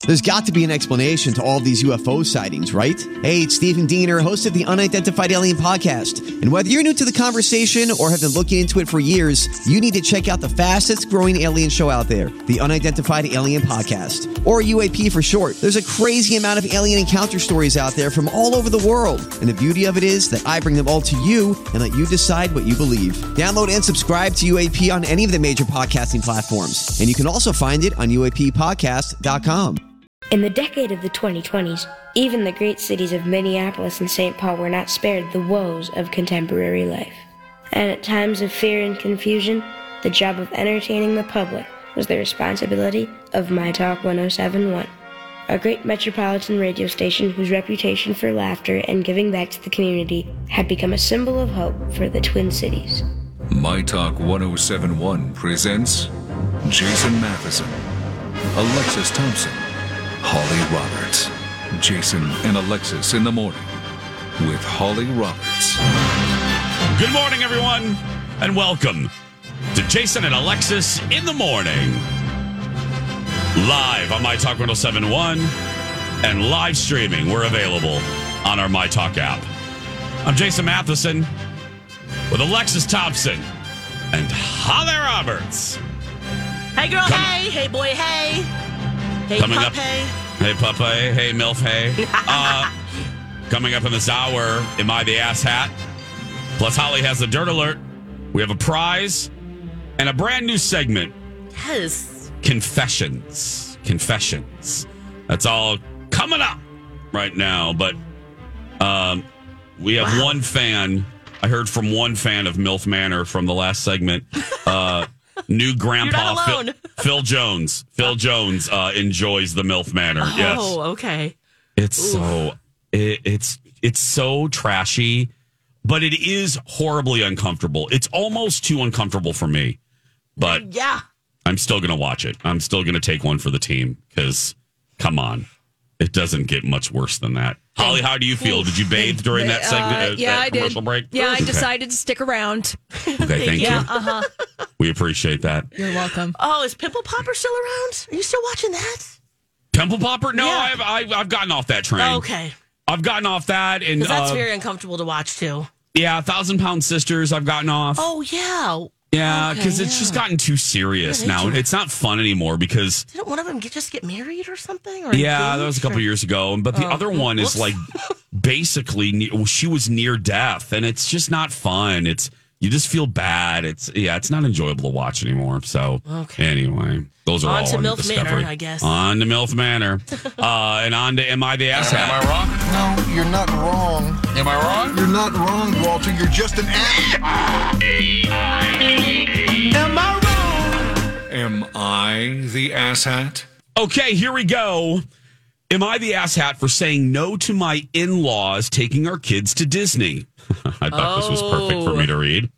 There's got to be an explanation to all of these UFO sightings, right? Hey, it's Stephen Diener, host of the Unidentified Alien Podcast. And whether you're new to the conversation or have been looking into it for years, you need to check out the fastest growing alien show out there, the Unidentified Alien Podcast, or UAP for short. There's a crazy amount of alien encounter stories out there from all over the world. And the beauty of it is that I bring them all to you and let you decide what you believe. Download and subscribe to UAP on any of the major podcasting platforms. And you can also find it on UAPpodcast.com. In the decade of the 2020s, even the great cities of Minneapolis and St. Paul were not spared the woes of contemporary life. And at times of fear and confusion, the job of entertaining the public was the responsibility of My Talk 1071, a great metropolitan radio station whose reputation for laughter and giving back to the community had become a symbol of hope for the Twin Cities. My Talk 1071 presents Jason Matheson, Alexis Thompson, Holly Roberts. Jason and Alexis in the morning with Holly Roberts. Good morning, everyone, and welcome to Jason and Alexis in the morning. Live on My Talk 1071 and live streaming. We're available on our My Talk app. I'm Jason Matheson with Alexis Thompson and Holly Roberts. Hey, girl, hey. Hey, boy, hey. Hey, Coming pup, up, hey. Hey, pup, hey. Hey, MILF, hey. Coming up in this hour, Am I the Ass Hat? Plus, Holly has a Dirt Alert. We have a prize and a brand new segment. Yes. Confessions. That's all coming up right now. But we have one fan. I heard from one fan of MILF Manor from the last segment. New grandpa Phil Jones. Phil Jones enjoys the MILF Manor. Oh, yes. okay. It's it's so trashy, but it is horribly uncomfortable. It's almost too uncomfortable for me. But yeah, I'm still going to watch it. I'm still going to take one for the team because, come on, it doesn't get much worse than that. Holly, how do you feel? Did you bathe during that segment? Yeah, that commercial break? Yeah, I decided to stick around. Okay, thank you. We appreciate that. You're welcome. Oh, is Pimple Popper still around? Are you still watching that? Pimple Popper? No, Yeah. I've gotten off that train. Okay. I've gotten off that. And Because that's very uncomfortable to watch, too. Yeah, 1,000 Pound Sisters, I've gotten off. Oh, yeah. Yeah, Okay, because it's just gotten too serious now. It's not fun anymore because... Didn't one of them just get married or something? Or yeah, that was a couple years ago. But the other one is like basically, she was near death, and it's just not fun. You just feel bad. It's not enjoyable to watch anymore. So anyway, those are on all to on MILF Discovery. Manor, I guess. On to MILF Manor. And on to Am I the Ass Hat? Am I wrong? No, you're not wrong. Am I wrong? You're not wrong, Walter. You're just an ass. Am I wrong? Am I the asshat? Okay, here we go. Am I the ass hat for saying no to my in-laws taking our kids to Disney? I thought this was perfect for me to read.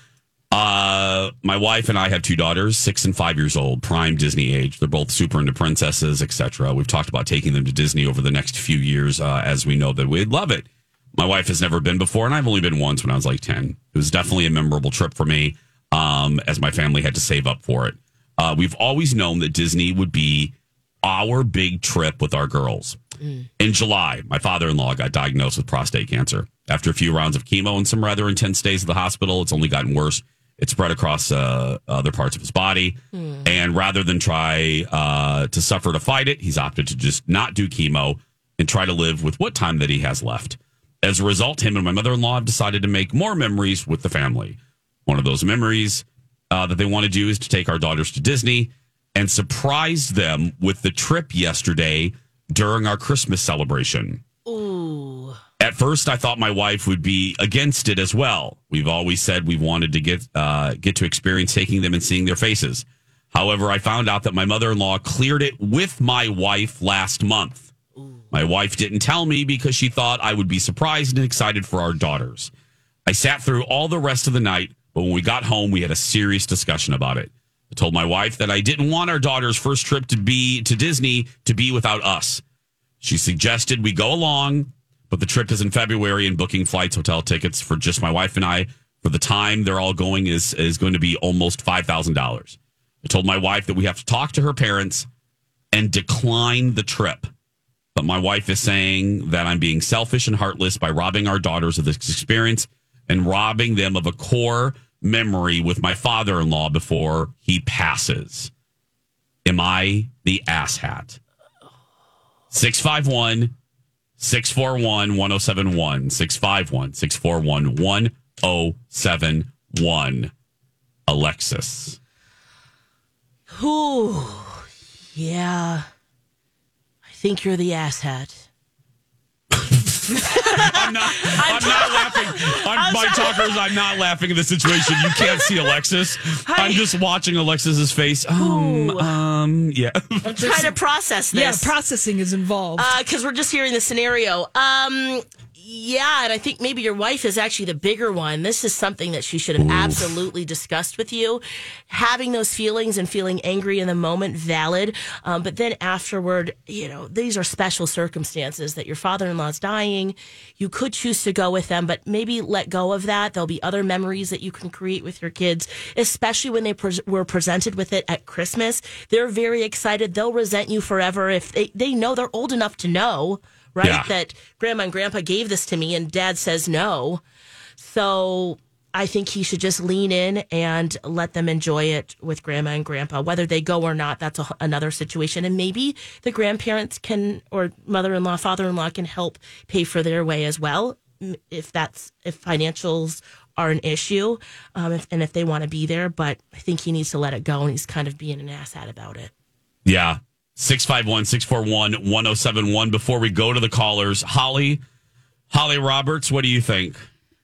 My wife and I have two daughters, 6 and 5 years old, prime Disney age. They're both super into princesses, etc. We've talked about taking them to Disney over the next few years, as we know that we'd love it. My wife has never been before, and I've only been once when I was like 10. It was definitely a memorable trip for me, as my family had to save up for it. We've always known that Disney would be our big trip with our girls. In July, my father-in-law got diagnosed with prostate cancer. After a few rounds of chemo and some rather intense days at the hospital, it's only gotten worse. It spread across other parts of his body. And rather than try to suffer to fight it, he's opted to just not do chemo and try to live with what time that he has left. As a result, him and my mother-in-law have decided to make more memories with the family. One of those memories that they want to do is to take our daughters to Disney and surprise them with the trip yesterday during our Christmas celebration. Ooh. At first, I thought my wife would be against it as well. We've always said we wanted to get to experience taking them and seeing their faces. However, I found out that my mother-in-law cleared it with my wife last month. Ooh. My wife didn't tell me because she thought I would be surprised and excited for our daughters. I sat through all the rest of the night, but when we got home, we had a serious discussion about it. I told my wife that I didn't want our daughter's first trip to Disney to be without us. She suggested we go along, but the trip is in February and booking flights, hotel tickets for just my wife and I for the time they're all going is going to be almost $5,000. I told my wife that we have to talk to her parents and decline the trip. But my wife is saying that I'm being selfish and heartless by robbing our daughters of this experience and robbing them of a core memory with my father-in-law before he passes. Am I the asshat? 651-641-1071. 651-641-1071. Alexis. Ooh, yeah. I think you're the asshat. I'm not laughing. My talkers, I'm not laughing at the situation. You can't see Alexis. I'm just watching Alexis's face. Yeah. I'm trying to process this. Yeah, processing is involved. Because we're just hearing the scenario. Yeah, and I think maybe your wife is actually the bigger one. This is something that she should have absolutely discussed with you. Having those feelings and feeling angry in the moment, valid. But then afterward, these are special circumstances that your father-in-law's dying. You could choose to go with them, but maybe let go of that. There'll be other memories that you can create with your kids, especially when they were presented with it at Christmas. They're very excited. They'll resent you forever if they know they're old enough to know. Right? Yeah. That grandma and grandpa gave this to me and dad says no. So I think he should just lean in and let them enjoy it with grandma and grandpa. Whether they go or not, that's another situation. And maybe the grandparents can, or mother-in-law, father-in-law can help pay for their way as well. If financials are an issue, and if they want to be there. But I think he needs to let it go, and he's kind of being an asshat about it. Yeah. 651-641-1071. Before we go to the callers, Holly Roberts, what do you think?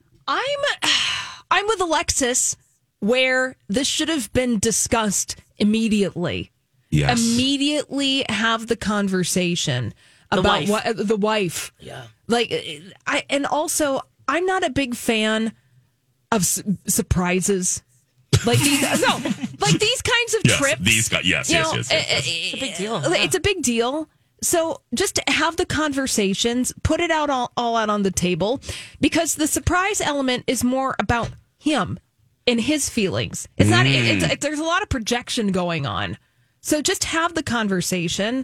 I'm with Alexis, where this should have been discussed immediately. Yes. Immediately have the conversation about the wife. Yeah. And also I'm not a big fan of surprises. These kinds of trips. Yes. It's a big deal. It's a big deal. So just to have the conversations, put it out all out on the table, because the surprise element is more about him and his feelings. It's not. There's a lot of projection going on. So just have the conversation,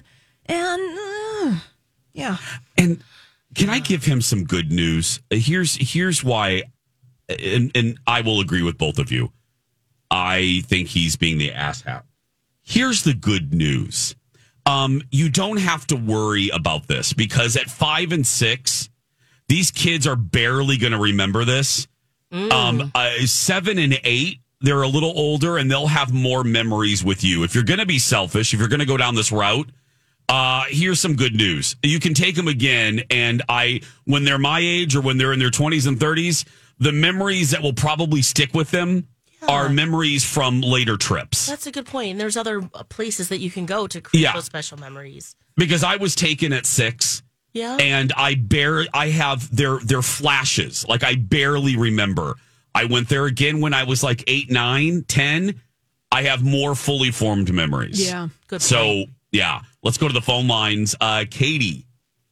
and yeah. And can I give him some good news? Here's why, and I will agree with both of you. I think he's being the asshat. Here's the good news. You don't have to worry about this, because at 5 and 6, these kids are barely going to remember this. 7 and 8, they're a little older and they'll have more memories with you. If you're going to be selfish, if you're going to go down this route, here's some good news. You can take them again. And when they're my age or when they're in their 20s and 30s, the memories that will probably stick with them are memories from later trips. That's a good point. And there's other places that you can go to create those special memories. Because I was taken at 6. Yeah. And I have their flashes. I barely remember. I went there again when I was 8, 9, 10. I have more fully formed memories. Yeah. Good point. So, yeah. Let's go to the phone lines. Katie.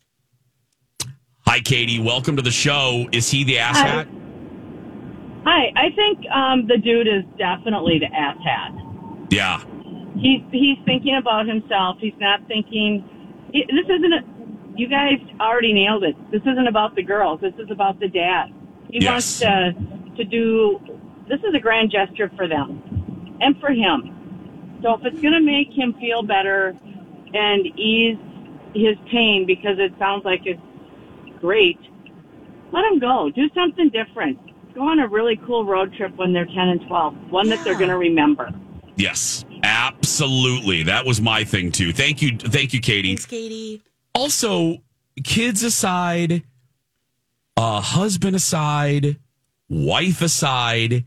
Hi, Katie. Welcome to the show. Is he the asshat? Hi, I think the dude is definitely the asshat. Yeah. He's thinking about himself. He's not thinking. This isn't. You guys already nailed it. This isn't about the girls. This is about the dad. He wants to do. This is a grand gesture for them and for him. So if it's going to make him feel better and ease his pain, because it sounds like it's great, let him go. Do something different. Go on a really cool road trip when they're 10 and 12, one that they're going to remember. Yes, absolutely. That was my thing, too. Thank you, Katie. Thanks, Katie. Also, kids aside, husband aside, wife aside,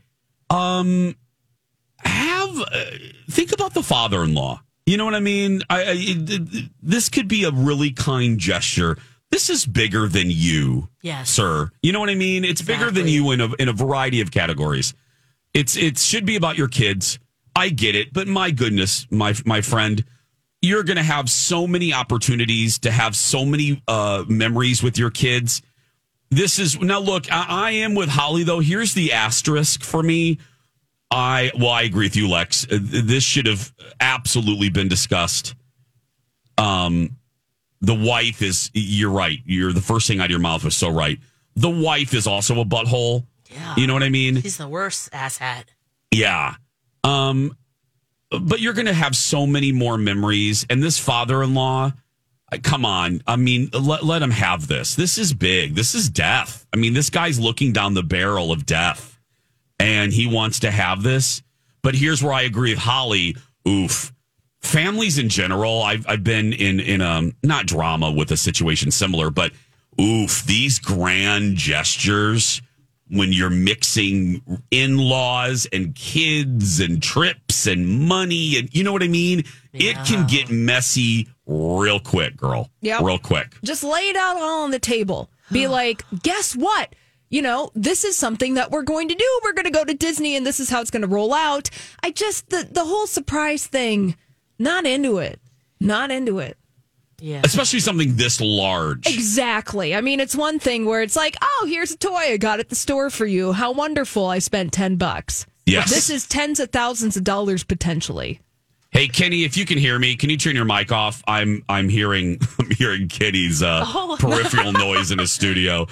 think about the father-in-law. You know what I mean? This could be a really kind gesture. This is bigger than you, sir. You know what I mean? It's bigger than you in a variety of categories. It should be about your kids. I get it, but my goodness, my friend, you're going to have so many opportunities to have so many memories with your kids. Now look, I am with Holly though. Here's the asterisk for me. I agree with you, Lex. This should have absolutely been discussed the wife is, you're right. The first thing out of your mouth was so right. The wife is also a butthole. Yeah. You know what I mean? She's the worst asshat. Yeah. But you're going to have so many more memories. And this father-in-law, come on. I mean, let him have this. This is big. This is death. I mean, this guy's looking down the barrel of death. And he wants to have this. But here's where I agree with Holly. Oof. Families in general, I've been in a, not drama with a situation similar, but oof, these grand gestures when you're mixing in-laws and kids and trips and money and you know what I mean? Yeah. It can get messy real quick, girl. Yeah. Real quick. Just lay it out all on the table. Be like, guess what? You know, this is something that we're going to do. We're going to go to Disney and this is how it's going to roll out. I just, the whole surprise thing, not into it. Not into it. Yeah. Especially something this large. Exactly. I mean, it's one thing where it's like, oh, here's a toy I got at the store for you. How wonderful. I spent $10. Yes. This is tens of thousands of dollars potentially. Hey, Kenny, if you can hear me, can you turn your mic off? I'm hearing Kenny's peripheral noise in his studio.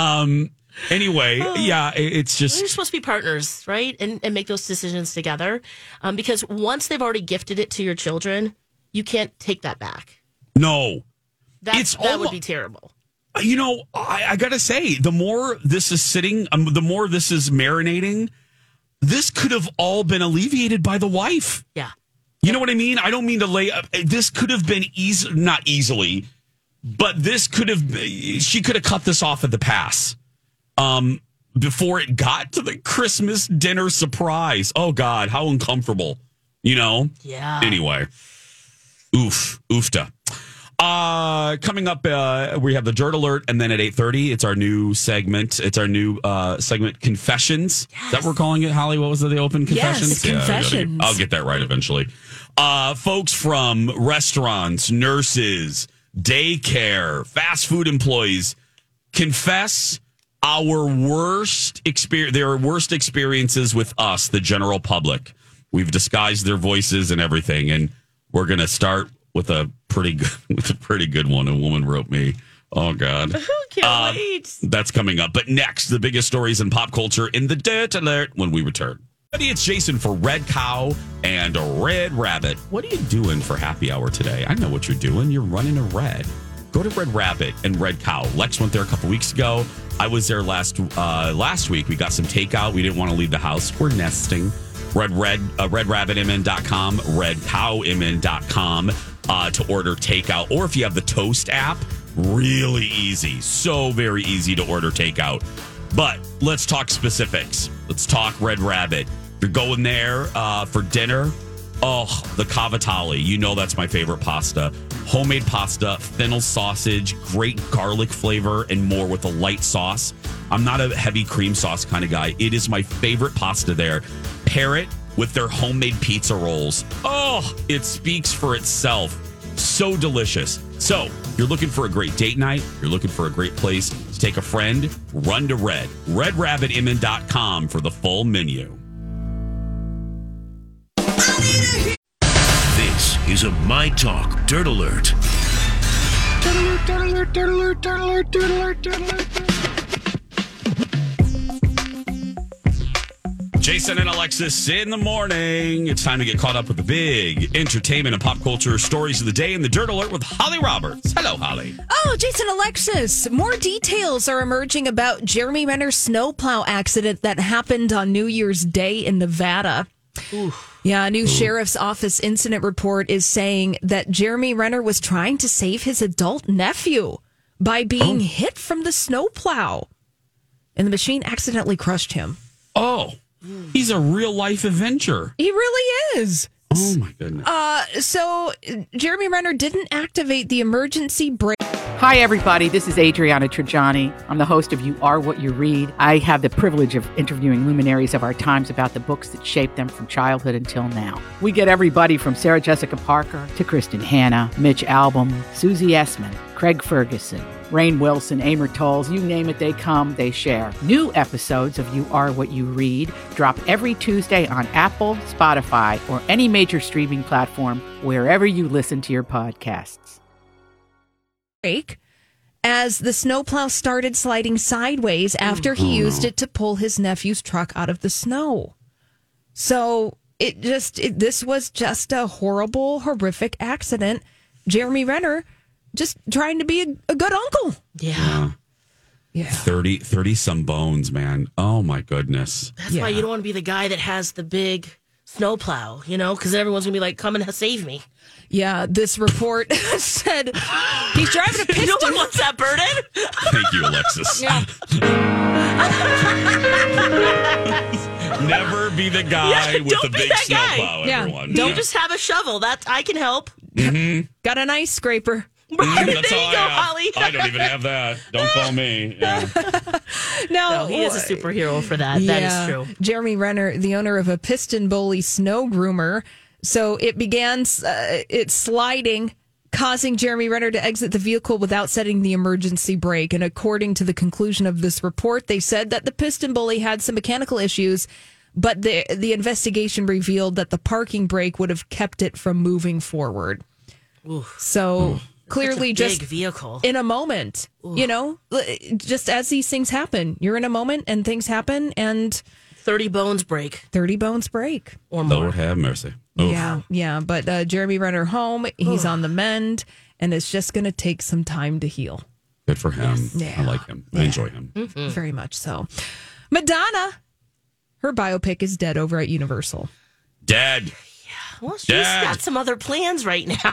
Anyway, yeah, it's just... You're supposed to be partners, right? And make those decisions together. Because once they've already gifted it to your children, you can't take that back. No. That would be terrible. You know, I got to say, the more this is sitting, the more this is marinating, this could have all been alleviated by the wife. Yeah. You know what I mean? I don't mean to lay up. This could have been not easily, but this could have, she could have cut this off at the pass. Before it got to the Christmas dinner surprise. Oh God, how uncomfortable, you know? Yeah. Anyway, oofta. Coming up, we have the Dirt Alert, and then at 8:30, it's our new segment. It's our new segment, Confessions. Yes. Is that what we're calling it, Holly? What was the open Confessions? Yes, Confessions. I'll get that right eventually. Folks from restaurants, nurses, daycare, fast food employees confess our worst experiences with us, the general public. We've disguised their voices and everything, and we're going to start with a pretty good one. A woman wrote me. Oh God, can't wait. That's coming up. But next, the biggest stories in pop culture in the Dirt Alert when we return. It's Jason for Red Cow and Red Rabbit. What are you doing for happy hour today? I know what you're doing. You're running a red. Go to Red Rabbit and Red Cow. Lex went there a couple weeks ago. I was there last week. We got some takeout. We didn't want to leave the house. We're nesting. RedRabbitMN.com, RedCowMN.com to order takeout. Or if you have the Toast app, really easy. So very easy to order takeout. But let's talk specifics. Let's talk Red Rabbit. If you're going there for dinner, the cavatappi. You know that's my favorite pasta. Homemade pasta, fennel sausage, great garlic flavor, and more with a light sauce. I'm not a heavy cream sauce kind of guy. It is my favorite pasta there. Pair it with their homemade pizza rolls. Oh, it speaks for itself. So delicious. So, you're looking for a great date night, you're looking for a great place to take a friend, run to RedRabbitMN.com for the full menu. This is a My Talk Dirt Alert. Dirt alert, dirt alert, dirt alert, dirt alert, dirt alert, dirt alert. Jason and Alexis in the morning. It's time to get caught up with the big entertainment and pop culture stories of the day in the Dirt Alert with Holly Roberts. Hello, Holly. Oh, Jason, Alexis, more details are emerging about Jeremy Renner's snowplow accident that happened on New Year's Day in Nevada. Yeah, a new sheriff's office incident report is saying that Jeremy Renner was trying to save his adult nephew by being hit from the snowplow. And the machine accidentally crushed him. Oh, he's a real life Avenger. He really is. Oh, my goodness. So Jeremy Renner didn't activate the emergency brake. Hi, everybody. This is Adriana Trajani. I'm the host of You Are What You Read. I have the privilege of interviewing luminaries of our times about the books that shaped them from childhood until now. We get everybody from Sarah Jessica Parker to Kristen Hanna, Mitch Albom, Susie Essman, Craig Ferguson, Rainn Wilson, Amor Tolls, you name it, they come, they share. New episodes of You Are What You Read drop every Tuesday on Apple, Spotify, or any major streaming platform wherever you listen to your podcasts. As the snowplow started sliding sideways after he used it to pull his nephew's truck out of the snow. So this was just a horrible, horrific accident. Jeremy Renner just trying to be a good uncle. Yeah. 30 some bones, man. Oh my goodness. That's why you don't want to be the guy that has the big snowplow, because everyone's going to be like, come and save me. Yeah, this report said he's driving a piston. No one wants that burden. Thank you, Alexis. Yeah. Never be the guy with the big snowplow, everyone. Don't just have a shovel. That I can help. Mm-hmm. Got an ice scraper. Right, that's there all you go, I have. Holly. I don't even have that. Don't call me. Yeah. No, he is a superhero for that. That is true. Jeremy Renner, the owner of a Piston Bully snow groomer. So it began it's sliding, causing Jeremy Renner to exit the vehicle without setting the emergency brake. And according to the conclusion of this report, they said that the Piston Bully had some mechanical issues, but the investigation revealed that the parking brake would have kept it from moving forward. Oof. So clearly just vehicle. In a moment, just as these things happen, you're in a moment and things happen and 30 bones break. 30 bones break. Or more. Lord have mercy. Oof. Yeah. But Jeremy Renner home, he's on the mend, and it's just going to take some time to heal. Good for him. Yes. Yeah. I like him. I enjoy him. Mm-hmm. Very much so. Madonna, her biopic is dead over at Universal. Dead. Well, she's got some other plans right now.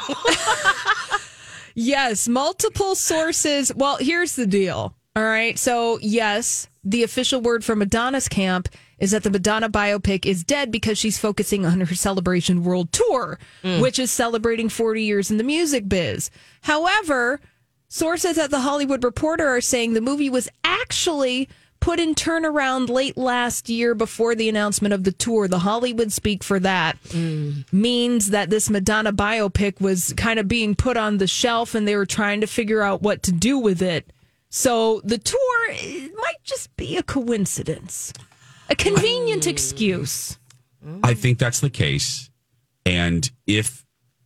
Yes, multiple sources. Well, here's the deal. All right. So, yes, the official word from Madonna's camp is that the Madonna biopic is dead because she's focusing on her Celebration World Tour, which is celebrating 40 years in the music biz. However, sources at The Hollywood Reporter are saying the movie was actually put in turnaround late last year before the announcement of the tour. The Hollywood speak for that means that this Madonna biopic was kind of being put on the shelf and they were trying to figure out what to do with it. So the tour might just be a coincidence, a convenient excuse. I think that's the case. And if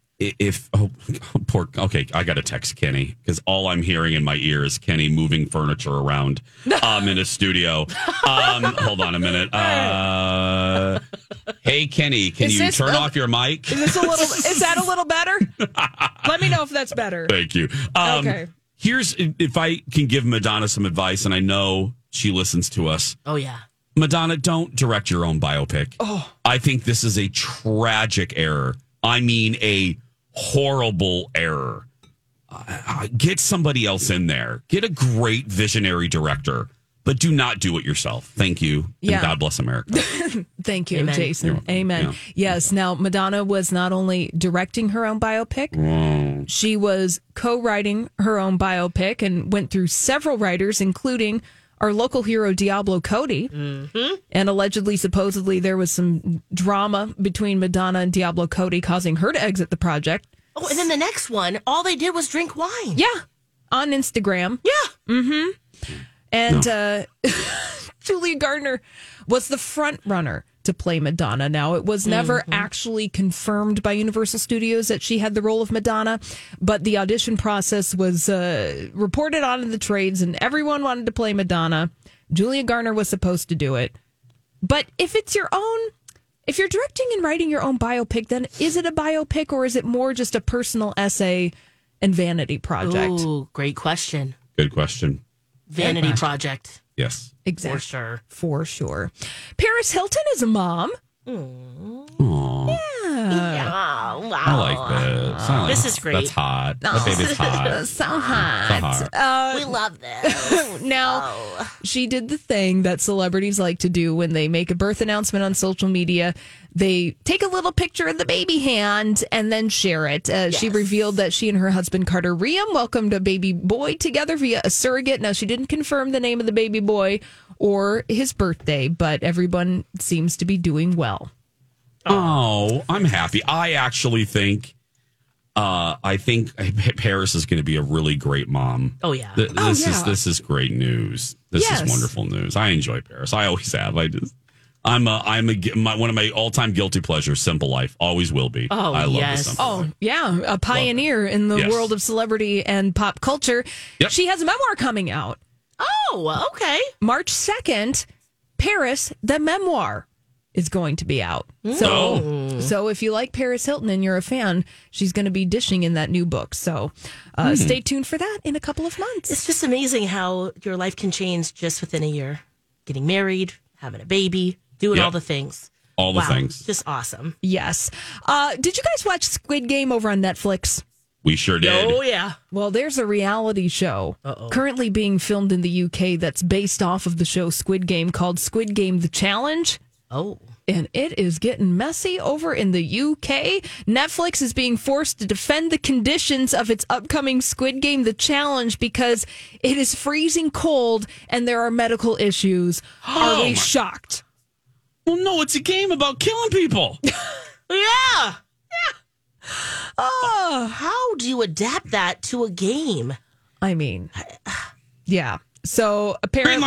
okay, I got to text Kenny because all I'm hearing in my ear is Kenny moving furniture around in a studio. Hold on a minute. Hey, Kenny, can you turn off your mic? Is that a little better? Let me know if that's better. Thank you. Okay. Here's if I can give Madonna some advice, and I know she listens to us. Oh, yeah. Madonna, don't direct your own biopic. Oh. I think this is a tragic error. I mean, a horrible error. Get somebody else in there. Get a great visionary director, but do not do it yourself. Thank you. Yeah. And God bless America. Thank you, Amen. Jason. Amen. Yeah. Yes. Now, Madonna was not only directing her own biopic, she was co-writing her own biopic and went through several writers, including our local hero, Diablo Cody. Mm-hmm. And allegedly, supposedly, there was some drama between Madonna and Diablo Cody causing her to exit the project. Oh, and then the next one, all they did was drink wine. Yeah. On Instagram. Yeah. Mm-hmm. And Julia Gardner was the front runner to play Madonna. Now, it was never actually confirmed by Universal Studios that she had the role of Madonna, but the audition process was reported on in the trades, and everyone wanted to play Madonna. Julia Gardner was supposed to do it. But if it's your own, if you're directing and writing your own biopic, then is it a biopic or is it more just a personal essay and vanity project? Ooh, great question. Good question. Vanity project. Yes. Exactly. For sure. Paris Hilton is a mom. Aww. Yeah. Yeah, wow. I like this. This is great. That's hot. That baby's hot. So hot. We love this. Now, she did the thing that celebrities like to do when they make a birth announcement on social media. They take a little picture of the baby hand and then share it. She revealed that she and her husband, Carter Riem, welcomed a baby boy together via a surrogate. Now, she didn't confirm the name of the baby boy or his birthday, but everyone seems to be doing well. Oh, I'm happy. I actually think Paris is going to be a really great mom. Oh, yeah. This is great news. This is wonderful news. I enjoy Paris. I always have. One of my all-time guilty pleasures, Simple Life. Always will be. Oh, I love yes. Simple Life. Oh, yeah. A pioneer in the world of celebrity and pop culture. Yep. She has a memoir coming out. Oh, okay. March 2nd, Paris, the memoir, is going to be out. So if you like Paris Hilton and you're a fan, she's going to be dishing in that new book. So stay tuned for that in a couple of months. It's just amazing how your life can change just within a year. Getting married, having a baby, doing all the things. All the things. Just awesome. Yes. Did you guys watch Squid Game over on Netflix? We sure did. Oh, yeah. Well, there's a reality show currently being filmed in the UK that's based off of the show Squid Game called Squid Game The Challenge. Oh. And it is getting messy over in the UK. Netflix is being forced to defend the conditions of its upcoming Squid Game The Challenge because it is freezing cold and there are medical issues. Are we shocked? Well, no, it's a game about killing people. Yeah. Oh, how do you adapt that to a game? I mean, yeah. So apparently,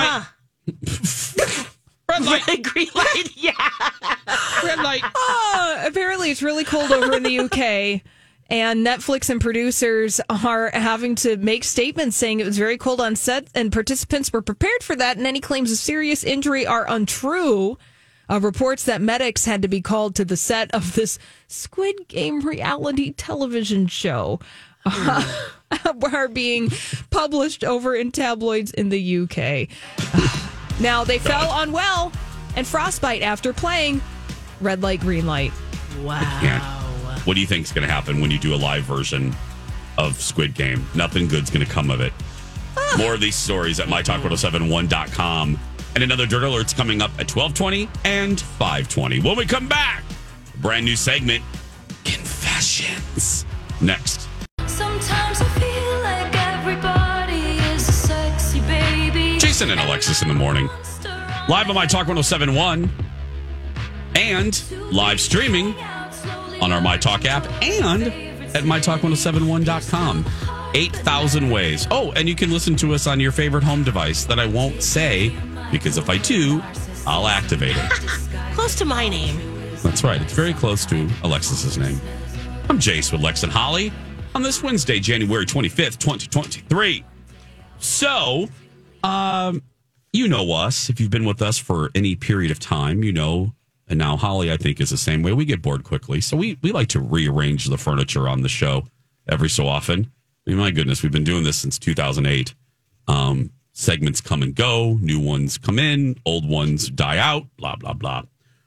red light, green light, yeah. Red light. Apparently, it's really cold over in the UK, and Netflix and producers are having to make statements saying it was very cold on set, and participants were prepared for that, and any claims of serious injury are untrue. Reports that medics had to be called to the set of this Squid Game reality television show are being published over in tabloids in the UK. Now, they fell unwell and frostbite after playing red light, green light. Wow. What do you think is going to happen when you do a live version of Squid Game? Nothing good's going to come of it. More of these stories at mytalk1071.com. And another Dirt Alert's coming up at 12:20 and 5:20. When we come back, a brand new segment, Confessions. Next. Sometimes I feel like everybody is a sexy baby. Jason and Alexis in the morning. Live on My Talk 1071 and live streaming on our My Talk app and at mytalk1071.com. 8,000 ways. Oh, and you can listen to us on your favorite home device that I won't say because if I do, I'll activate it. Close to my name. That's right. It's very close to Alexis's name. I'm Jace with Lex and Holly on this Wednesday, January 25th, 2023. So, you know us. If you've been with us for any period of time, you know, and now Holly, I think, is the same way. We get bored quickly. So we like to rearrange the furniture on the show every so often. I mean, my goodness, we've been doing this since 2008. Segments come and go. New ones come in. Old ones die out. Blah, blah, blah.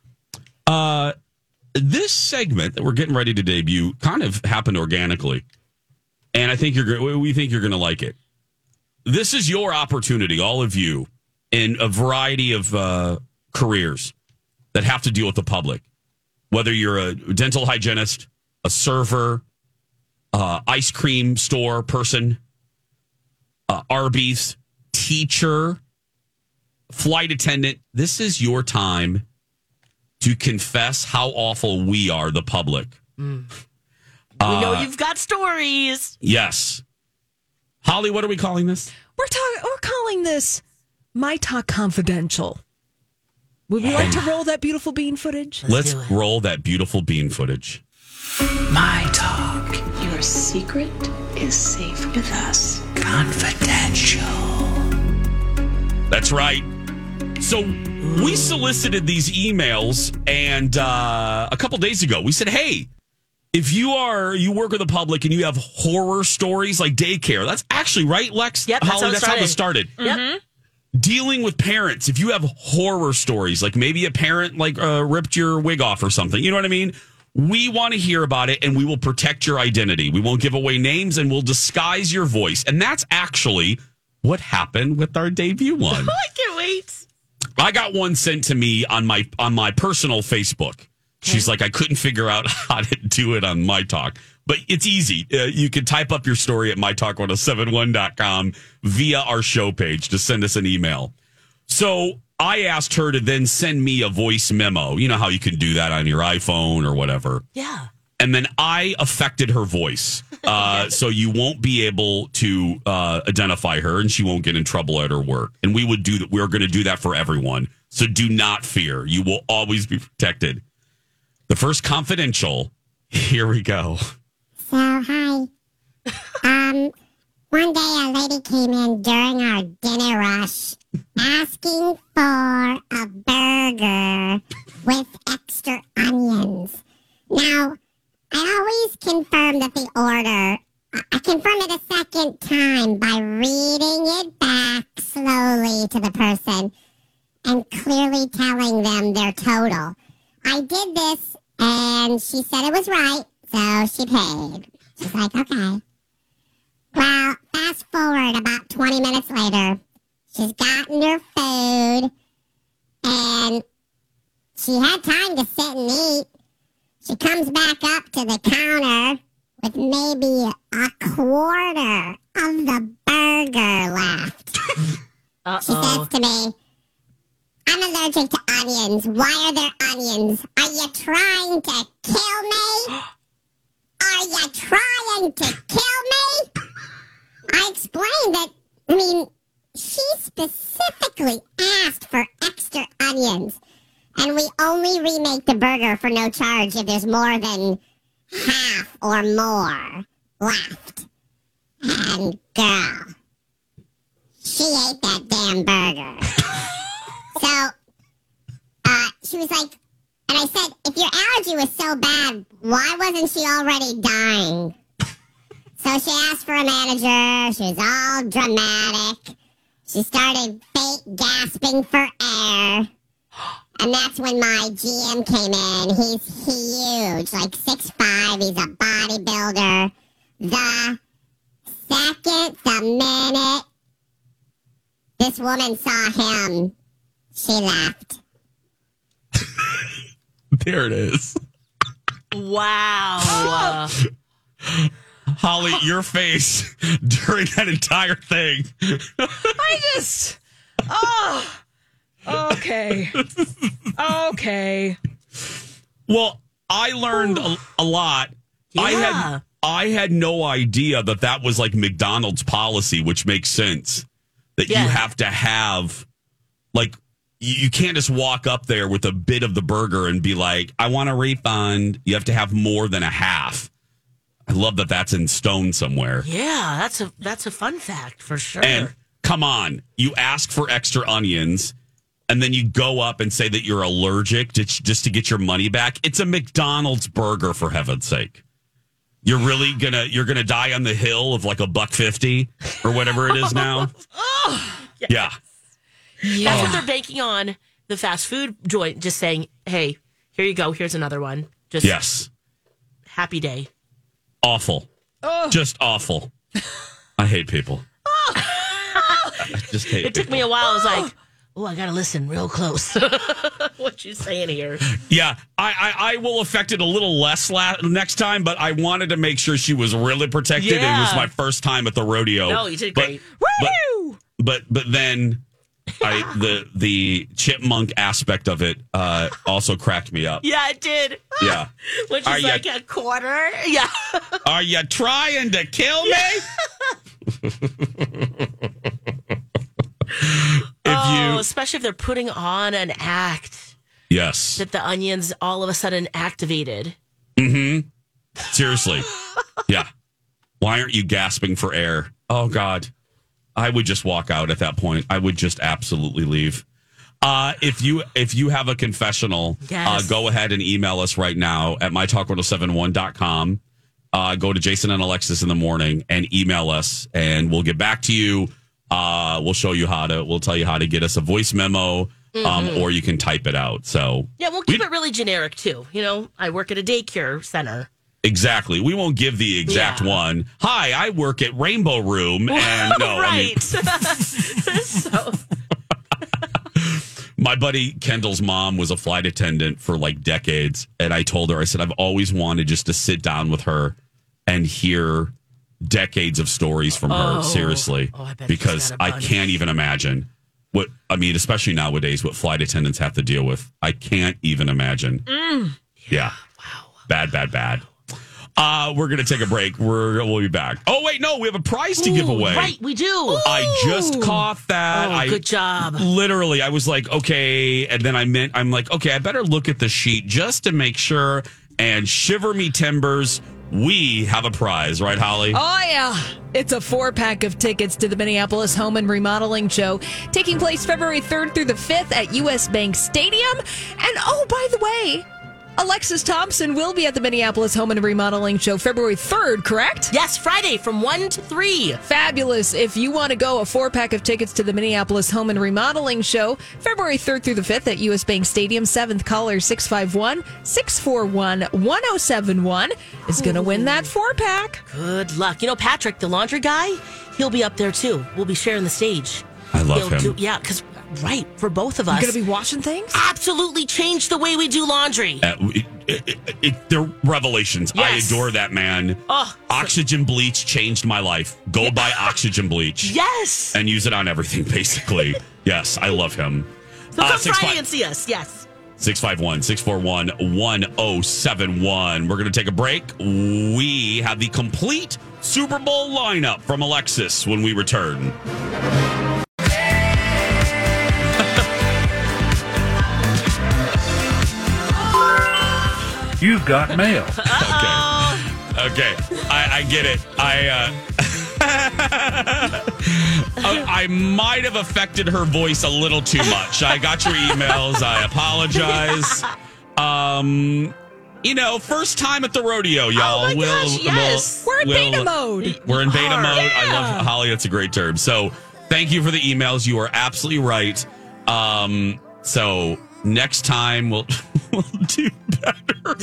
This segment that we're getting ready to debut kind of happened organically. And I think we think you're going to like it. This is your opportunity, all of you, in a variety of careers that have to deal with the public. Whether you're a dental hygienist, a server, ice cream store person, Arby's, teacher, flight attendant. This is your time to confess how awful we are, the public. We know you've got stories. Yes. Holly, what are we calling this? We're calling this My Talk Confidential. Would we like to roll that beautiful bean footage? Let's roll that beautiful bean footage. My Talk. Your secret is safe with us. Confidential. That's right. So we solicited these emails, and a couple days ago, we said, hey, if you work with the public and you have horror stories like daycare, that's actually right, Lex? Yep, Holly, that's how this started. Yep. Dealing with parents, if you have horror stories, like maybe a parent ripped your wig off or something, you know what I mean? We want to hear about it, and we will protect your identity. We won't give away names, and we'll disguise your voice. And that's actually what happened with our debut one. I can't wait. I got one sent to me on my personal Facebook. She's like, I couldn't figure out how to do it on My Talk. But it's easy. You can type up your story at mytalk1071.com via our show page to send us an email. So I asked her to then send me a voice memo. You know how you can do that on your iPhone or whatever. Yeah. And then I affected her voice. So you won't be able to identify her, and she won't get in trouble at her work. And we would do that. We're going to do that for everyone. So do not fear. You will always be protected. The first confidential. Here we go. So, hi. One day a lady came in during our dinner rush asking for a burger with extra onions. Now, I always confirm that the order, I confirm it a second time by reading it back slowly to the person and clearly telling them their total. I did this, and she said it was right, so she paid. She's like, okay. Well, fast forward about 20 minutes later, she's gotten her food, and she had time to sit and eat. She comes back up to the counter with maybe a quarter of the burger left. She says to me, I'm allergic to onions. Why are there onions? Are you trying to kill me? Are you trying to kill me? I explained that, she specifically asked for extra onions. And we only remake the burger for no charge if there's more than half or more left. And girl, she ate that damn burger. So, she was like, and I said, if your allergy was so bad, why wasn't she already dying? So she asked for a manager. She was all dramatic. She started fake gasping for air. And that's when my GM came in. He's huge, like 6'5". He's a bodybuilder. The minute this woman saw him, she left. There it is. Wow. Holly, your face during that entire thing. Okay. Okay. Well, I learned a lot. Yeah. I had no idea that was like McDonald's policy, which makes sense. That you have to have, like, you can't just walk up there with a bit of the burger and be like, I want a refund. You have to have more than a half. I love that that's in stone somewhere. Yeah, that's a fun fact for sure. And come on, you ask for extra onions, and then you go up and say that you're allergic just to get your money back. It's a McDonald's burger, for heaven's sake. You're really you're gonna die on the hill of like $1.50 or whatever it is now. Yeah. That's what they're banking on, the fast food joint, just saying, hey, here you go, here's another one. Just happy day. Awful. Just awful. I hate people. I just hate it. Took me a while. I was like, I got to listen real close. What you saying here? Yeah, I will affect it a little less next time, but I wanted to make sure she was really protected. Yeah. It was my first time at the rodeo. No, you did great. Woo! But then the chipmunk aspect of it also cracked me up. Yeah, it did. Yeah. Which is like a quarter. Yeah. Are you trying to kill me? Especially if they're putting on an act. Yes. That the onions all of a sudden activated. Mm-hmm. Seriously. Yeah. Why aren't you gasping for air? Oh, God. I would just walk out at that point. I would just absolutely leave. If you have a confessional, go ahead and email us right now at mytalk1071.com. Go to Jason and Alexis in the morning and email us, and we'll get back to you. We'll show you we'll tell you how to get us a voice memo or you can type it out. So Yeah, we'll keep it really generic, too. You know, I work at a daycare center. exactly. We won't give the exact one. Hi, I work at Rainbow Room. And no, right. So. My buddy Kendall's mom was a flight attendant for like decades. And I told her, I said, I've always wanted just to sit down with her and hear decades of stories from her. Seriously. Because I can't even imagine especially nowadays, what flight attendants have to deal with. I can't even imagine. Yeah. Wow. Bad. We're going to take a break. We'll be back. Oh, wait, no, we have a prize to give away. Right, we do. I just caught that. Good job. Literally, I was like, okay. And then I'm like, okay, I better look at the sheet just to make sure. And shiver me timbers, we have a prize, right, Holly? Oh, yeah. It's a 4-pack of tickets to the Minneapolis Home and Remodeling Show, taking place February 3rd through the 5th at U.S. Bank Stadium. And, oh, by the way, Alexis Thompson will be at the Minneapolis Home and Remodeling Show February 3rd, correct? Yes, Friday from 1 to 3. Fabulous. If you want to go, a 4-pack of tickets to the Minneapolis Home and Remodeling Show February 3rd through the 5th at U.S. Bank Stadium. 7th caller 651-641-1071 is going to win that 4-pack. Good luck. You know, Patrick, the laundry guy, he'll be up there too. We'll be sharing the stage. I love him. Because for both of us. You're going to be washing things? Absolutely change the way we do laundry. They're revelations. Yes. I adore that man. Oxygen bleach changed my life. Go buy oxygen bleach. Yes. And use it on everything, basically. Yes, I love him. So come Friday and see us. Yes. 651-641-1071. We're going to take a break. We have the complete Super Bowl lineup from Alexis when we return. You've got mail. Okay. I get it. I might have affected her voice a little too much. I got your emails. I apologize. First time at the rodeo, y'all. Oh my gosh, yes. We're in beta mode. We're in beta mode. Yeah. I love Holly. That's a great term. So thank you for the emails. You are absolutely right. So next time we'll do better.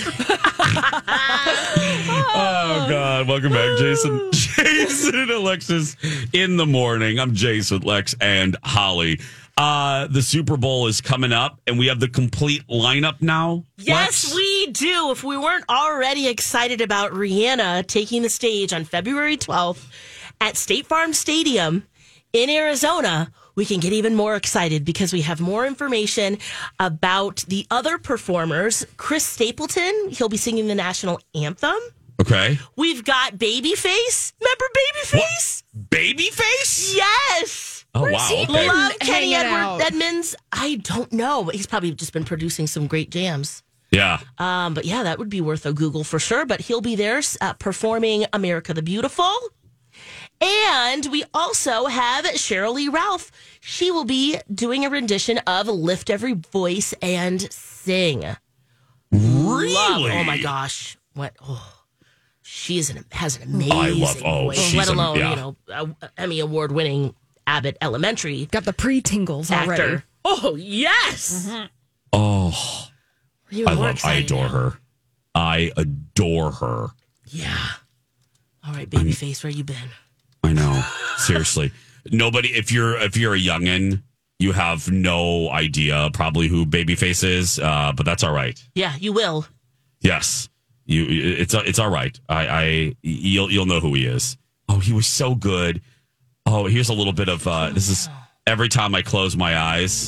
Oh God. Welcome back, Jason and Alexis in the morning. I'm Jace with Lex and Holly. The Super Bowl is coming up and we have the complete lineup now. Yes, Lex? we do. If we weren't already excited about Rihanna taking the stage on February 12th at State Farm Stadium in Arizona, we can get even more excited because we have more information about the other performers. Chris Stapleton, he'll be singing the national anthem. Okay. We've got Babyface. Remember Babyface? What? Babyface? Yes. Oh, wow. Okay. Love Kenny Edmonds. I don't know. He's probably just been producing some great jams. Yeah. But yeah, that would be worth a Google for sure. But he'll be there performing America the Beautiful. And we also have Cheryl Lee Ralph. She will be doing a rendition of Lift Every Voice and Sing. Really? Oh my gosh. What? Oh. She has an amazing voice. Let alone, Emmy Award-winning Abbott Elementary. Got the pre-tingles actor. already. Oh, yes. Mm-hmm. Oh. I adore her. I adore her. Yeah. All right, Babyface, where you been? I know. Seriously. Nobody, if you're a youngin', you have no idea probably who Babyface is, but that's all right. Yeah, you will. Yes. It's all right. You'll know who he is. Oh, he was so good. Oh, here's a little bit of this is Every Time I Close My Eyes.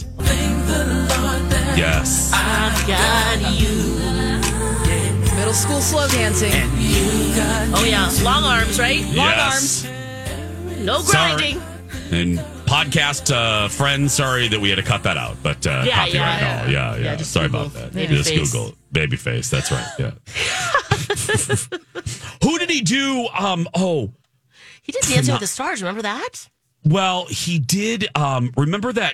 Yes. I've got you. Middle school slow dancing. Oh yeah, long arms, right? Long Yes. arms. No grinding. Sorry. And podcast friends, sorry that we had to cut that out, but copyright and all. Yeah. Just Sorry Google about that. Babyface. Just Google Babyface. That's right. Yeah. Who did he do? He did Dancing with the Stars. Remember that? Well, he did. Remember that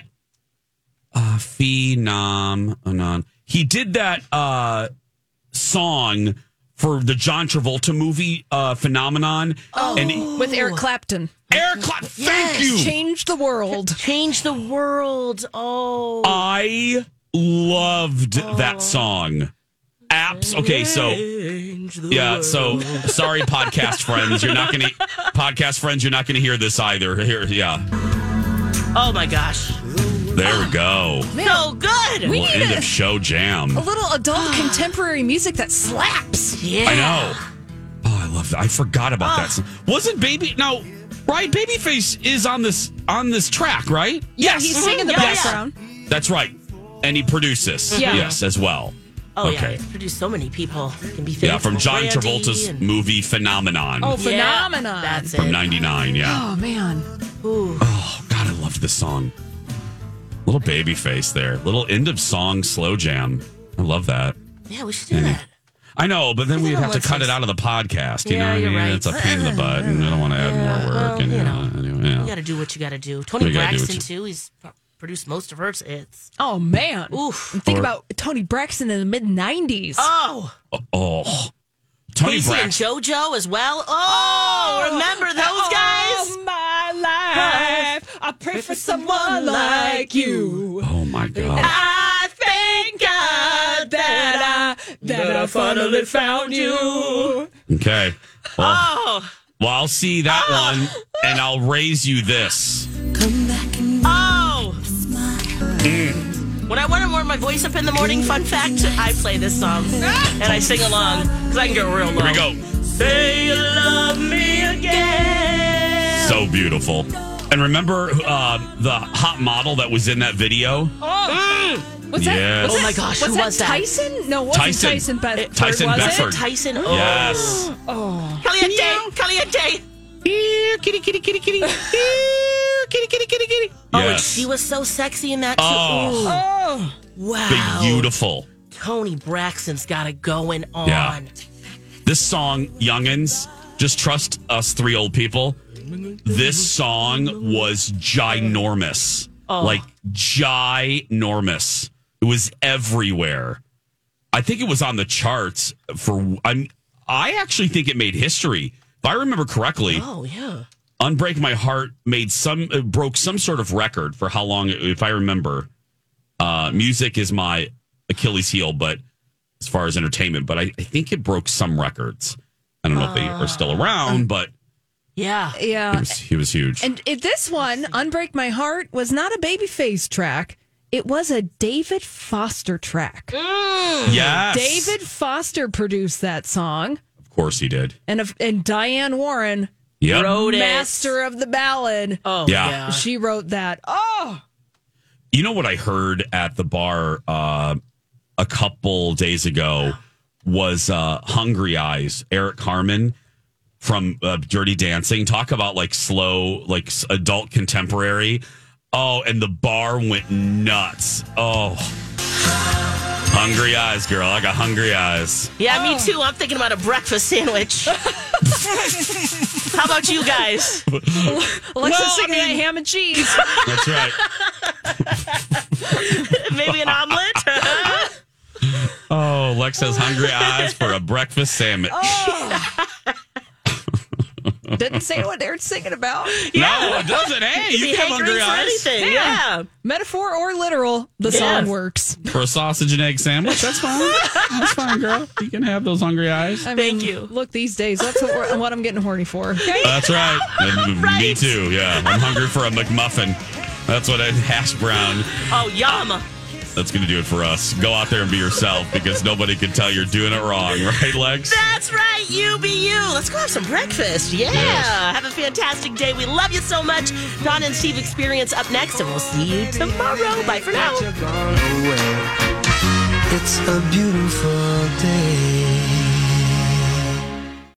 Phenom Anon. He did that song for the John Travolta movie Phenomenon. With Eric Clapton. Eric Clapton. Thank you. Change Change the world. Change the world. Oh. I loved that song. Okay, so yeah, so sorry, podcast friends, you're not gonna hear this either. Here, yeah. Oh my gosh. There we go. Man, so good. We need end of show jam. A little adult contemporary music that slaps. Yeah. I know. Oh, I love that. I forgot about that song. Wasn't right? Babyface is on this track, right? Yeah, he's singing in the background. That's right. And he produces. Yeah. Yes, as well. Oh, okay. yeah. He's produced so many people. It can be from John Travolta's movie Phenomenon. Oh, Phenomenon. That's from it. '99, yeah. Oh, man. Ooh. Oh, God, I love this song. Little Babyface there. Little end of song slow jam. I love that. Yeah, we should do that. I know, but then we'd have to cut it out of the podcast. You know what I mean? Right. It's a pain in the butt, and I don't want to add more work. Well, you got to do what you got to do. Tony Braxton, too. He's produced most of her hits. Oh, man. Oof. And think about Tony Braxton in the mid-'90s. Oh. Tony Casey Braxton. and JoJo as well. Oh, remember those guys? All my life, I pray for someone like you. Oh, my God. I thank God that I finally found you. Okay. Well, I'll see that one, and I'll raise you this. When I want to warm my voice up in the morning, fun fact, I play this song. And I sing along, because I can go real low. Here we go. Say you love me again. So beautiful. And remember the hot model that was in that video? What's that? Yes. Oh, my gosh. Who was that? Tyson? No, it wasn't Tyson Bedford. Tyson was Bedford. It? Tyson? Oh. Yes. Oh. Caliente. Here, kitty, kitty, kitty, kitty. Here, kitty, kitty, kitty, kitty. Oh, and Yes. she was so sexy in that, too. Oh. Wow. Beautiful. Tony Braxton's got it going on. Yeah. This song, Youngins, just trust us three old people. This song was ginormous. Like, ginormous. It was everywhere. I think it was on the charts I actually think it made history. If I remember correctly. Oh, yeah. Unbreak My Heart broke some sort of record for how long, if I remember. Music is my Achilles heel, but as far as entertainment, but I think it broke some records. I don't know if they are still around, but yeah. He was huge. And this one, Unbreak My Heart, was not a Babyface track. It was a David Foster track. Yes. David Foster produced that song. Of course he did. And Diane Warren wrote it. Master of the Ballad. Oh, yeah. She wrote that. Oh. You know what I heard at the bar a couple days ago was Hungry Eyes, Eric Carmen from Dirty Dancing. Talk about like slow, like adult contemporary. Oh, and the bar went nuts. Oh. Hungry eyes, girl. I got hungry eyes. Yeah, me too. I'm thinking about a breakfast sandwich. How about you guys? Alexa's thinking of ham and cheese. That's right. Maybe an omelet? Oh, Lex has hungry eyes for a breakfast sandwich. Didn't say what they're singing about. No, it doesn't. Hey, you can have hungry eyes. Anything. Yeah. Metaphor or literal, the song works. For a sausage and egg sandwich, that's fine. That's fine, girl. You can have those hungry eyes. Thank you. Look, these days, that's what I'm getting horny for. Okay? That's right. Right. Me too, yeah. I'm hungry for a McMuffin. That's what hash brown. Oh, yum. That's going to do it for us. Go out there and be yourself because nobody can tell you're doing it wrong. Right, Lex? That's right. You be you. Let's go have some breakfast. Yeah. Yes. Have a fantastic day. We love you so much. Don and Steve Experience up next, and we'll see you tomorrow. Bye for now. It's a beautiful day.